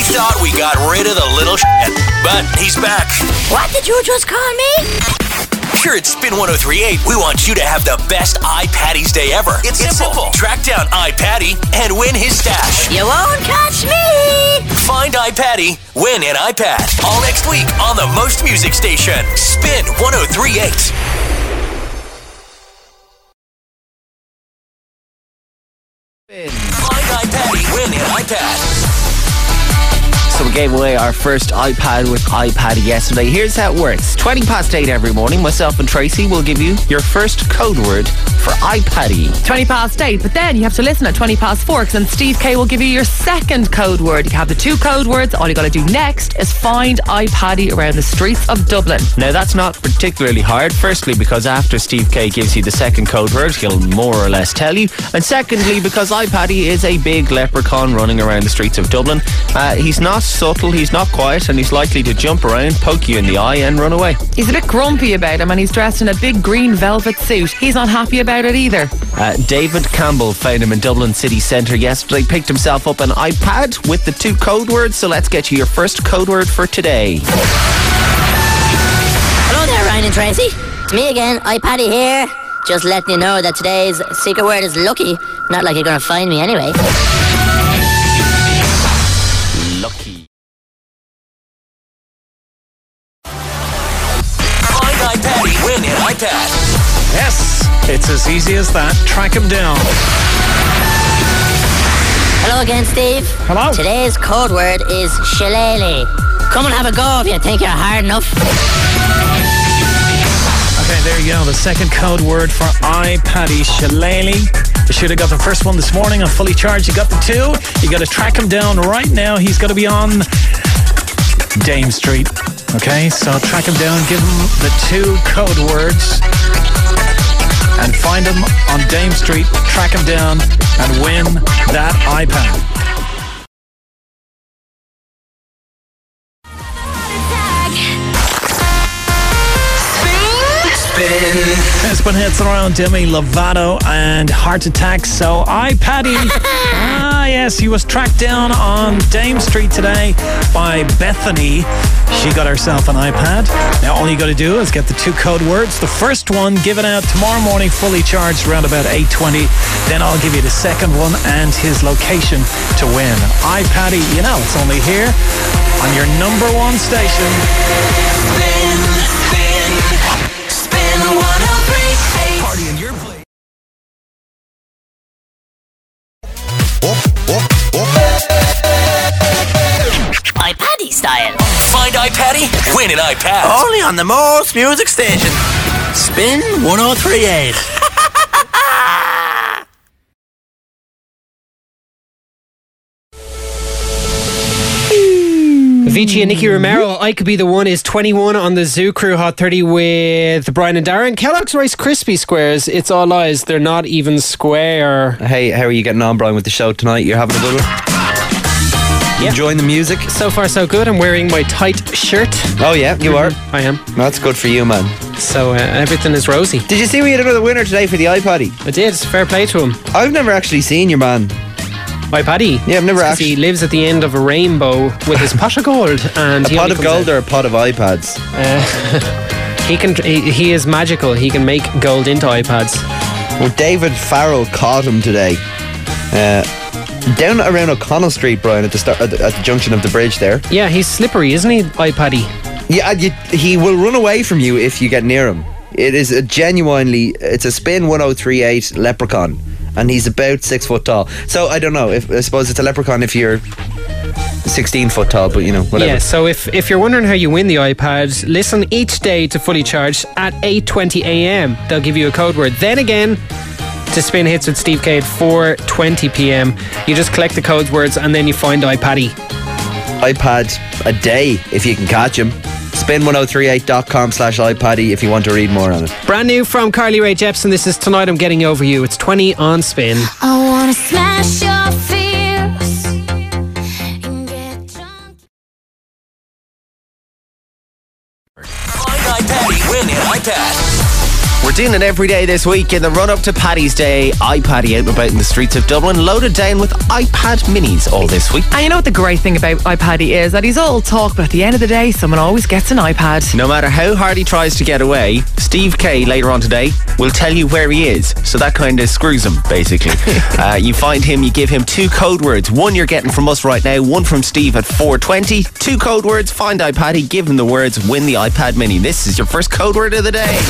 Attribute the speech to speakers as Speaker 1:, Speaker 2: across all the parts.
Speaker 1: thought we got rid of the little shit, but he's back.
Speaker 2: What did you just call me?
Speaker 1: Here at Spin 103.8, we want you to have the best iPaddy's day ever. It's simple. Track down iPaddy and win his stash.
Speaker 2: You won't catch me.
Speaker 1: Find iPaddy, win an iPad. All next week on the Most Music Station, Spin 103.8. Find iPaddy, win an iPad.
Speaker 3: So we gave away our first iPad with iPaddy yesterday. Here's how it works. 20 past 8 every morning, myself and Tracy will give you your first code word for iPaddy.
Speaker 4: 20 past 8, but then you have to listen at 20 past 4 because then Steve K will give you your second code word. You have the two code words. All you got to do next is find iPaddy around the streets of Dublin.
Speaker 3: Now that's not particularly hard. Firstly, because after Steve K gives you the second code word, he'll more or less tell you. And secondly, because iPaddy is a big leprechaun running around the streets of Dublin. He's not subtle, he's not quiet, and he's likely to jump around, poke you in the eye and run away.
Speaker 4: He's a bit grumpy about him and he's dressed in a big green velvet suit. He's not happy about it either.
Speaker 3: David Campbell found him in Dublin city centre yesterday, picked himself up an iPad with the two code words, so let's get you your first code word for today.
Speaker 2: Hello there, Ryan and Tracy. It's me again, iPaddy here. Just letting you know that today's secret word is lucky. Not like you're going to find me anyway.
Speaker 3: Lucky.
Speaker 1: Find iPaddy, win an iPad.
Speaker 5: Yes, it's as easy as that. Track him down.
Speaker 2: Hello again, Steve.
Speaker 5: Hello.
Speaker 2: Today's code word is shillelagh. Come and have a go if you think you're hard enough.
Speaker 5: Okay, there you go. The second code word for iPaddy, shillelagh. You should have got the first one this morning on Fully Charged. You got the two. You got to track him down right now. He's got to be on Dame Street. Okay, so track him down, give him the two code words, and find him on Dame Street, track him down, and win that iPad. It's been hits around Demi Lovato and Heart Attack. So iPaddy, yes, he was tracked down on Dame Street today by Bethany. She got herself an iPad. Now all you got to do is get the two code words. The first one given out tomorrow morning, fully charged, around about 8:20. Then I'll give you the second one and his location to win. iPaddy, you know, it's only here on your number one station.
Speaker 1: Spin 103.8. Party in your place.
Speaker 2: iPaddy style.
Speaker 1: Find iPaddy, win an iPad.
Speaker 6: Only on the Most Music Station. Spin 103.8.
Speaker 7: Avicii and Nicky Romero, I Could Be the One, is 21 on the Zoo Crew Hot 30 with Brian and Darren. Kellogg's Rice Krispie Squares, it's all lies. They're not even square.
Speaker 8: Hey, how are you getting on, Brian, with the show tonight? You're having a good one?
Speaker 7: Yeah.
Speaker 8: Enjoying the music?
Speaker 7: So far so good. I'm wearing my tight shirt.
Speaker 8: Oh yeah, you are?
Speaker 7: I am.
Speaker 8: That's good for you, man.
Speaker 7: So everything is rosy.
Speaker 8: Did you see we had another winner today for the iPaddy?
Speaker 7: I did. Fair play to him.
Speaker 8: I've never actually seen your man.
Speaker 7: iPaddy?
Speaker 8: Yeah, I've never actually...
Speaker 7: He lives at the end of a rainbow with his pot of gold. And
Speaker 8: a pot of gold or a pot of iPads?
Speaker 7: He is magical. He can make gold into iPads.
Speaker 8: Well, David Farrell caught him today. Down around O'Connell Street, Brian, at the junction of the bridge there.
Speaker 7: Yeah, he's slippery, isn't he, iPaddy?
Speaker 8: Yeah, he will run away from you if you get near him. It is it's a Spin 103.8 leprechaun, and he's about 6 foot tall. So I don't know. I suppose it's a leprechaun if you're 16 foot tall, but you know, whatever.
Speaker 7: Yeah, so if you're wondering how you win the iPad, listen each day to Fully Charged at 8:20 a.m. They'll give you a code word. Then again, to Spin Hits with Steve K at 4:20 p.m. You just collect the code words and then you find iPaddy.
Speaker 8: iPad a day if you can catch him. Spin1038.com/iPaddy if you want to read more on it.
Speaker 7: Brand new from Carly Rae Jepsen. This is Tonight I'm Getting Over You. It's 20 on Spin.
Speaker 9: I wanna smash your fears and get drunk.
Speaker 1: Find iPaddy, win an iPad. We're
Speaker 3: Doing it every day this week in the run-up to Paddy's Day. iPaddy out and about in the streets of Dublin, loaded down with iPad minis all this week.
Speaker 4: And you know what the great thing about iPaddy is? That he's all talk, but at the end of the day, someone always gets an iPad.
Speaker 3: No matter how hard he tries to get away, Steve K later on today will tell you where he is. So that kind of screws him, basically. You find him, you give him 2 code words. One you're getting from us right now, one from Steve at 4:20. 2 code words, find iPaddy, give him the words, win the iPad mini. This is your first code word of the day.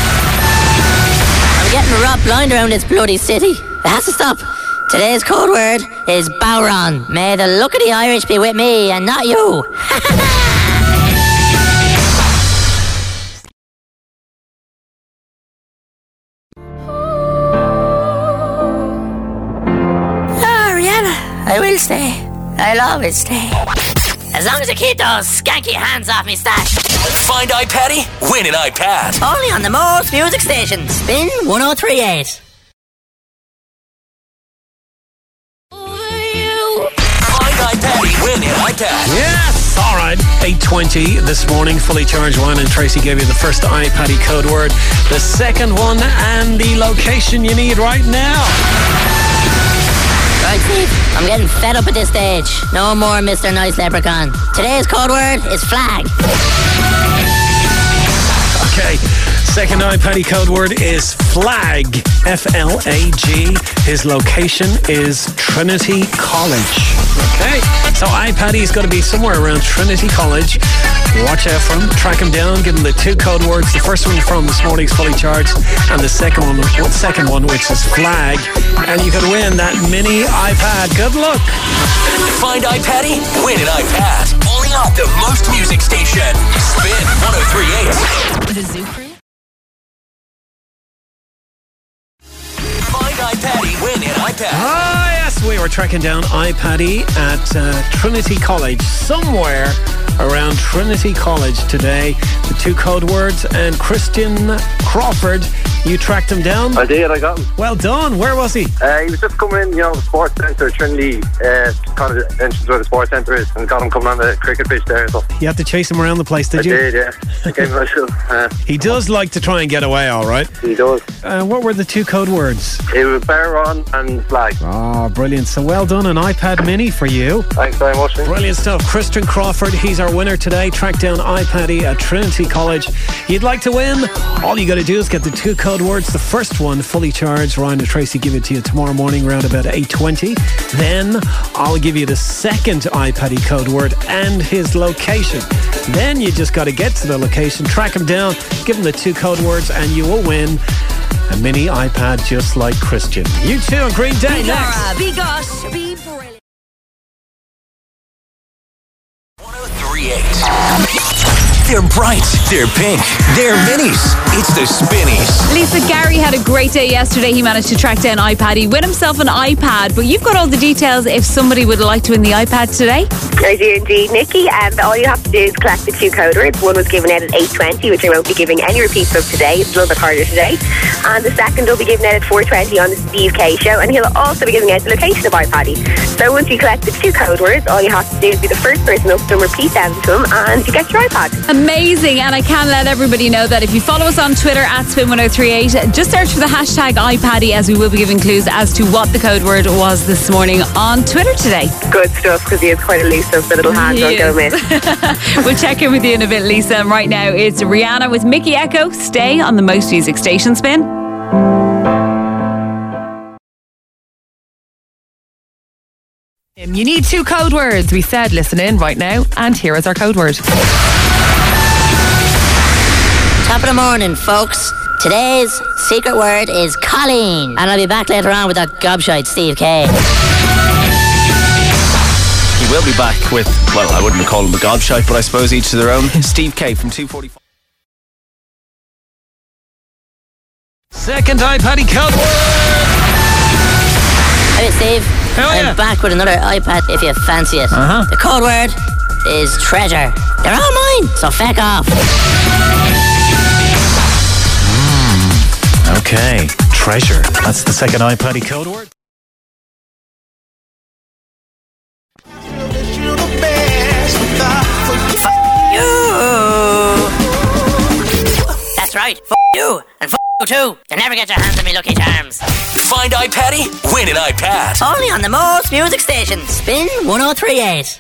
Speaker 2: I'm getting robbed blind around this bloody city. It has to stop. Today's code word is Bowron. May the luck of the Irish be with me and not you. Rihanna, I will stay. I'll always stay. As long as I keep those skanky hands off me stash.
Speaker 1: Find iPaddy, win an iPad.
Speaker 2: Only on the most music station. Spin 1038.
Speaker 1: Find iPaddy, win an iPad.
Speaker 5: Yes! All right. 8:20 this morning. Fully charged one, and Tracy gave you the first iPaddy code word, the second one, and the location you need right now.
Speaker 2: Right, Steve, I'm getting fed up at this stage. No more Mr. Nice Leprechaun. Today's code word is flag.
Speaker 5: Okay. Second iPaddy code word is flag. F-L-A-G. His location is Trinity College. Okay. So iPaddy's got to be somewhere around Trinity College. Watch out for him. Track him down. Give him the 2 code words. The first one from this morning's Fully Charged, and the second one, which is flag. And you could win that mini iPad. Good luck.
Speaker 1: Find iPaddy, win an iPad. Only on the most music station. Spin 1038.
Speaker 4: The Zoo Crew?
Speaker 1: Find iPaddy, win an iPad.
Speaker 5: Ah, yes, we were tracking down iPaddy at Trinity College, somewhere around Trinity College today. The 2 code words, and Christian Crawford, you tracked him down?
Speaker 10: I did, I got him.
Speaker 5: Well done. Where was he?
Speaker 10: He was just coming in, the sports centre, Trinity, kind of the entrance where the sports centre is, and got him coming on the cricket pitch there and stuff.
Speaker 5: You had to chase him around the place, did you?
Speaker 10: I did, yeah. I gave him a little,
Speaker 5: He does like to try and get away, all right?
Speaker 10: He does.
Speaker 5: What were the 2 code words?
Speaker 10: It was Bowron and flag.
Speaker 5: Oh, brilliant. So well done, an iPad mini for you.
Speaker 10: Thanks very much.
Speaker 5: Brilliant stuff. Christian Crawford, he's our winner today. Track down iPaddy at Trinity College. You'd like to win? All you got to do is get the 2 code words. The first one, fully charged. Ryan and Tracy give it to you tomorrow morning around about 8:20. Then I'll give you the second iPaddy code word and his location. Then you just got to get to the location, track him down, give him the 2 code words, and you will win a mini iPad just like Christian. You too on Green Day next.
Speaker 2: Be gosh, be brilliant.
Speaker 1: 1038. They're bright, they're pink, they're minis. It's the Spinnies.
Speaker 11: Lisa, Gary had a great day yesterday. He managed to track down iPaddy, win himself an iPad, but you've got all the details if somebody would like to win the iPad today.
Speaker 12: I do indeed, Nikki. All you have to do is collect the 2 code words. One was given out at 8:20, which I won't be giving any repeats of today. It's a little bit harder today. And the second will be given out at 4:20 on the Steve K Show, and he'll also be giving out the location of iPaddy. So once you collect the 2 code words, all you have to do is be the first person up to him, repeat them to him, and you get your iPad.
Speaker 11: Amazing. And I can let everybody know that if you follow us on Twitter at Spin1038, just search for the hashtag iPaddy, as we will be giving clues as to what the code word was this morning on Twitter today.
Speaker 12: Good stuff, because he is quite elusive, the little hand don't go miss.
Speaker 11: We'll check in with you in a bit, Lisa. And right now it's Rihanna with Mickey Echo. Stay on the most music station, Spin.
Speaker 4: You need 2 code words. We said listen in right now, and here is our code word.
Speaker 2: Top of the morning, folks. Today's secret word is Colleen. And I'll be back later on with that gobshite Steve K.
Speaker 3: He will be back with, well, I wouldn't call him a gobshite, but I suppose each to their own. Steve K from 2:45.
Speaker 5: Second iPaddy code word.
Speaker 2: Hey, Steve.
Speaker 5: Oh, yeah.
Speaker 2: I'm back with another iPad if you fancy it. The code word is treasure. They're all mine, so feck off.
Speaker 5: Okay, treasure. That's the second iPaddy code word.
Speaker 2: You. That's right. F*** you and f*** You too. You'll never get your hands on me Lucky Charms.
Speaker 1: Find iPaddy, win an iPad.
Speaker 2: Only on the most music station. Spin 1038.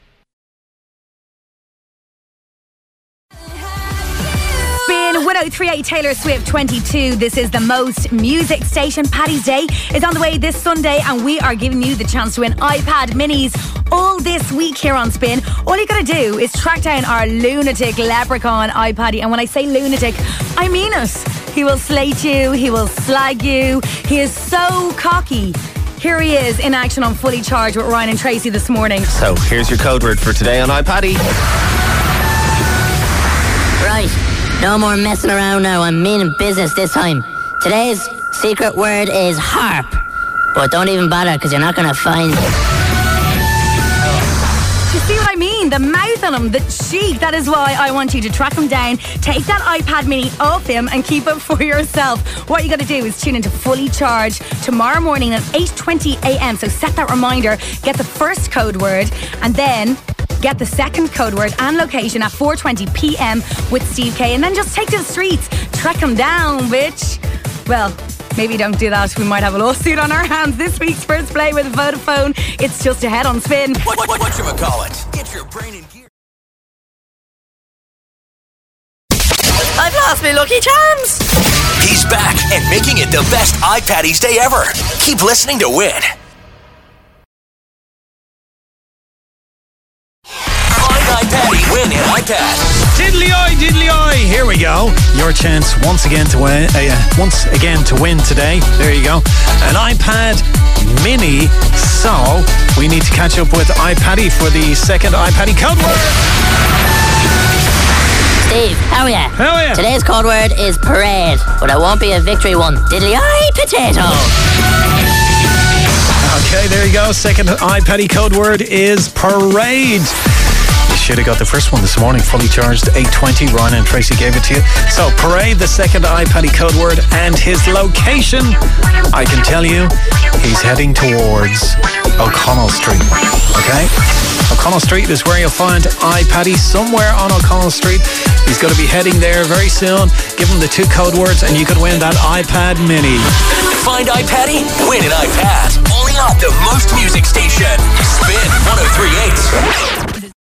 Speaker 13: Spin 1038 Taylor Swift 22. This is the most music station. Paddy's Day is on the way this Sunday, and we are giving you the chance to win iPad minis all this week here on Spin. All you gotta do is track down our lunatic leprechaun iPaddy, and when I say lunatic, I mean it. He will slate you, he will slag you. He is so cocky. Here he is in action on Fully Charged with Ryan and Tracy this morning.
Speaker 3: So here's your code word for today on iPaddy.
Speaker 2: Right. No more messing around now. I'm meaning business this time. Today's secret word is harp. But don't even bother, because you're not going to find it.
Speaker 13: You see what I mean? The mouth on him, the cheek. That is why I want you to track him down, take that iPad mini off him and keep it for yourself. What you got to do is tune into Fully Charged tomorrow morning at 8:20 a.m. So set that reminder, get the first code word, and then get the second code word and location at 4:20 p.m. with Steve K. And then just take to the streets, track him down, bitch. Well, maybe don't do that. We might have a lawsuit on our hands. This week's first play with Vodafone. It's just ahead on Spin.
Speaker 1: Whatchamacallit? Get your brain in gear.
Speaker 2: I've lost my Lucky Charms.
Speaker 1: He's back and making it the best iPaddy's Day ever. Keep listening to win. Find iPaddy, win an iPad.
Speaker 5: Diddly-oi. Here we go. Your chance once again to win today. There you go. An iPad mini. So we need to catch up with iPaddy for the second iPaddy code word.
Speaker 2: Steve, how are you? Today's code word is parade, but it won't be a victory one. Diddly-oi potato.
Speaker 5: Okay, there you go. Second iPaddy code word is parade. You should have got the first one this morning. Fully Charged 8:20. Ryan and Tracy gave it to you. So parade, the second iPaddy code word, and his location. I can tell you, he's heading towards O'Connell Street. Okay? O'Connell Street is where you'll find iPaddy, somewhere on O'Connell Street. He's going to be heading there very soon. Give him the two code words and you could win that iPad mini.
Speaker 1: Find iPaddy, win an iPad. Only on the most music station. Spin 1038.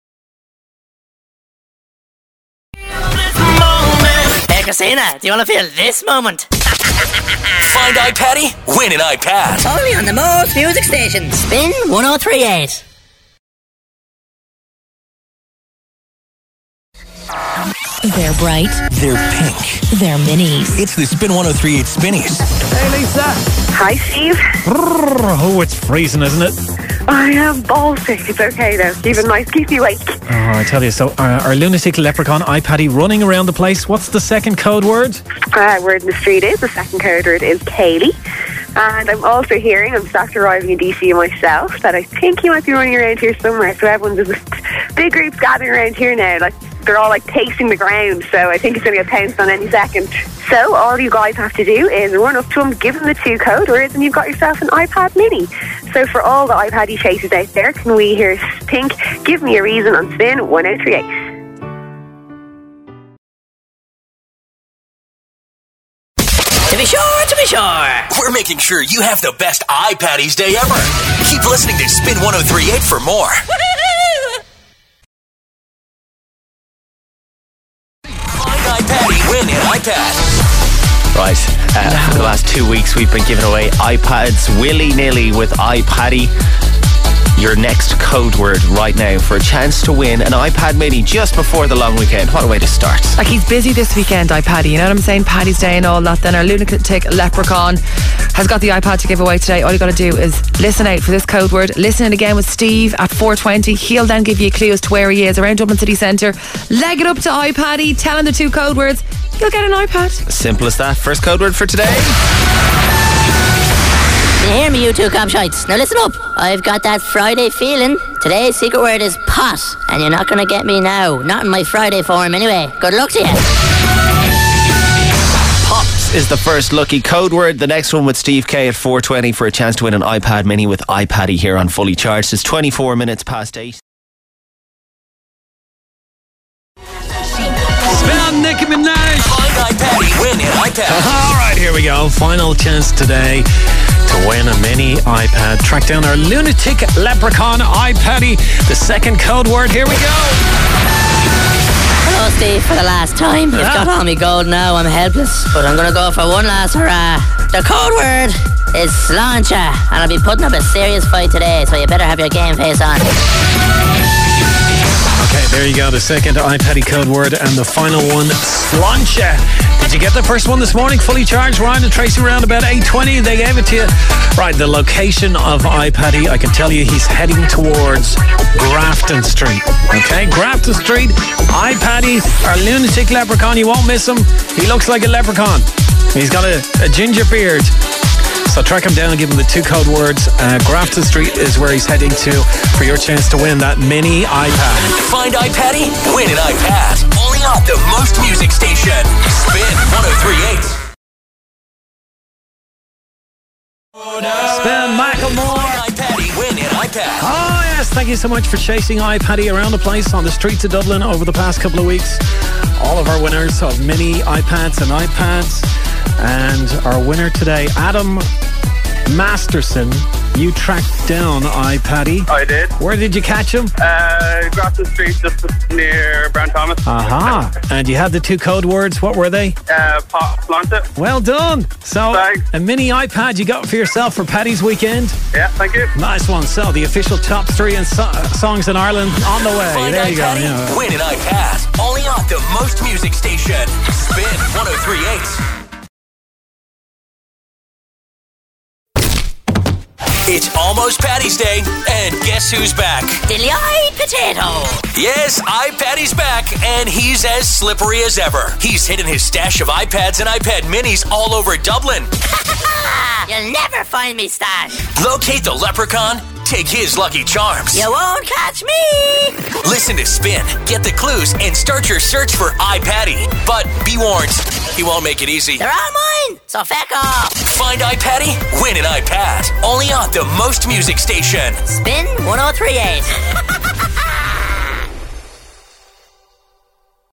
Speaker 2: Hey Christina, do you want to feel this moment?
Speaker 1: Find iPaddy, win an iPad.
Speaker 2: Only on the most music station. Spin 1038.
Speaker 14: They're bright.
Speaker 1: They're pink.
Speaker 14: They're minis.
Speaker 1: It's the Spin 1038 Spinnies.
Speaker 5: Hey, Lisa.
Speaker 12: Hi, Steve.
Speaker 5: Oh, it's freezing, isn't it?
Speaker 12: I am ballsick. It's okay, though. Keep nice, keep you awake.
Speaker 5: Oh, I tell you, so our lunatic leprechaun iPaddy running around the place. What's the second code word?
Speaker 12: Word in the street is, the second code word is Kaylee. And I'm also hearing, I'm just after arriving in DC myself, that I think he might be running around here somewhere. So everyone's just big groups gathering around here now. Like, they're all like pacing the ground. So I think he's going to get pounced on any second. So all you guys have to do is run up to him, give him the two code words, and you've got yourself an iPad mini. So for all the iPaddy chasers out there, can we hear Pink, Give Me a Reason on Spin 1038.
Speaker 1: To be sure. We're making sure you have the best iPaddy's Day ever. Keep listening to Spin 1038 for more. Find iPaddy, win an iPad.
Speaker 3: Right, for the last 2 weeks we've been giving away iPads willy-nilly with iPaddy. Your next code word right now for a chance to win an iPad mini just before the long weekend. What a way to start.
Speaker 4: Like, he's busy this weekend, iPaddy, you know what I'm saying? Paddy's Day and all that. Then our lunatic leprechaun has got the iPad to give away today. All you got to do is listen out for this code word. Listen in again with Steve at 4:20. He'll then give you a clue as to where he is around Dublin City Centre. Leg it up to iPaddy, tell him the two code words. You'll get an iPad.
Speaker 3: Simple as that. First code word for today.
Speaker 2: You hear me, you two gobshites? Now listen up. I've got that Friday feeling. Today's secret word is pot, and you're not going to get me now. Not in my Friday form anyway. Good luck to you.
Speaker 3: Pops is the first lucky code word. The next one with Steve K at 4:20 for a chance to win an iPad mini with iPaddy here on Fully Charged. It's 24 minutes past 8.
Speaker 5: Spell Nicki Minaj.
Speaker 1: Find iPaddy, win an iPad.
Speaker 5: All right, here we go. Final chance today to win a mini iPad. Track down our lunatic leprechaun iPaddy. The second code word. Here we go.
Speaker 2: Hello, Steve, for the last time. You've got all me gold now. I'm helpless, but I'm gonna go for one last hurrah. The code word is sláinte, and I'll be putting up a serious fight today, so you better have your game face on.
Speaker 5: Okay, there you go. The second iPaddy code word and the final one, sláinte. Did you get the first one this morning? Fully charged. Ryan and Tracy around about 8:20. They gave it to you. Right, the location of iPaddy, I can tell you he's heading towards Grafton Street. Okay, Grafton Street. iPaddy, our lunatic leprechaun. You won't miss him. He looks like a leprechaun. He's got a ginger beard. So track him down and give him the two code words. Grafton Street is where he's heading to for your chance to win that mini iPad.
Speaker 1: Find iPaddy, win an iPad. Only on the most music station. Spin 103.8.
Speaker 5: Spin Macklemore.
Speaker 1: Find iPaddy, win an iPad.
Speaker 5: Oh yes, thank you so much for chasing iPaddy around the place on the streets of Dublin over the past couple of weeks. All of our winners of mini iPads and iPads. And our winner today, Adam Masterson, you tracked down iPaddy.
Speaker 10: I did.
Speaker 5: Where did you catch him?
Speaker 10: Grafton Street, just near Brown Thomas.
Speaker 5: Aha. And you had the two code words. What were they?
Speaker 10: Sláinte.
Speaker 5: Well done. So,
Speaker 10: Thanks.
Speaker 5: a mini iPad you got for yourself for Paddy's weekend.
Speaker 10: Yeah, thank you.
Speaker 5: Nice one. So, the official top 3 and songs in Ireland on the way.
Speaker 1: Find
Speaker 5: There you go.
Speaker 1: iPaddy,
Speaker 5: Yeah.
Speaker 1: win an iPad. Only on the most music station. Spin 103.8. It's almost Paddy's Day, and guess who's back?
Speaker 2: Dilly-eyed potato.
Speaker 1: Yes, iPaddy's back, and he's as slippery as ever. He's hidden his stash of iPads and iPad minis all over Dublin.
Speaker 2: You'll never find me stash.
Speaker 1: Locate the leprechaun, take his lucky charms.
Speaker 2: You won't catch me.
Speaker 1: Listen to Spin, get the clues, and start your search for iPaddy. But be warned, he won't make it easy.
Speaker 2: They're all mine, so feck off.
Speaker 1: Find iPaddy, win an iPad. Only on the most music station.
Speaker 2: Spin 103.8.